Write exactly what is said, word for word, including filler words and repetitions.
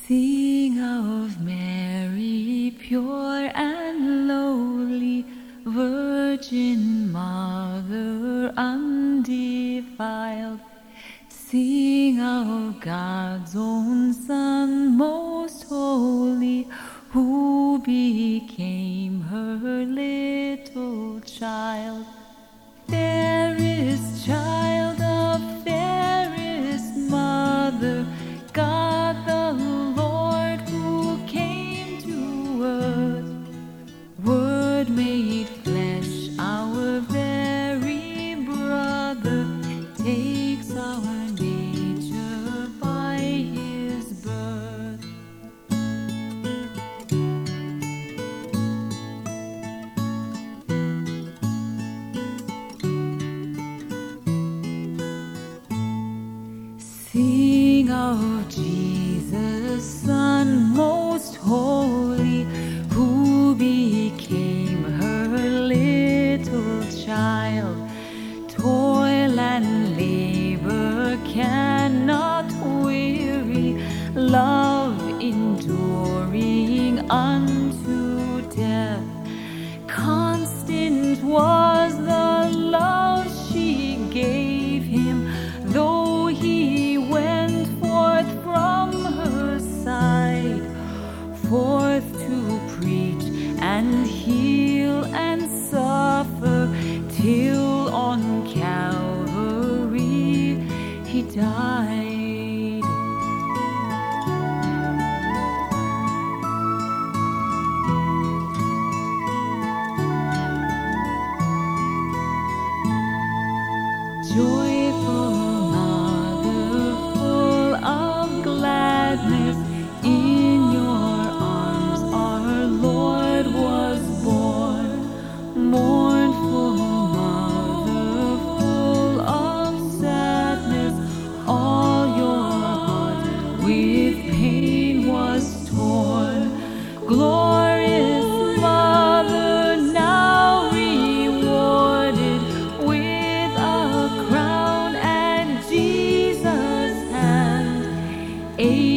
Sing of Mary, pure and lowly, Virgin Mother undefiled. Sing of God's own Son, most holy, who became her little child. Fairest child of fairest mother, God the Lord who came to earth, Word made flesh, our very brother, takes our nature by his birth. Sing of Jesus, Son most holy, who became her little child. Toil and labor cannot weary, love enduring unto death. Constant was the love she gave him, though he went forth from her side, forth to preach and heal and suffer, till on Calvary he died. Joyful Mother, full of gladness, in your arms our Lord was born. Mournful Mother, full of sadness, all your heart with pain was torn. Glorious Mother, now rewarded with a crown at Jesus' hand.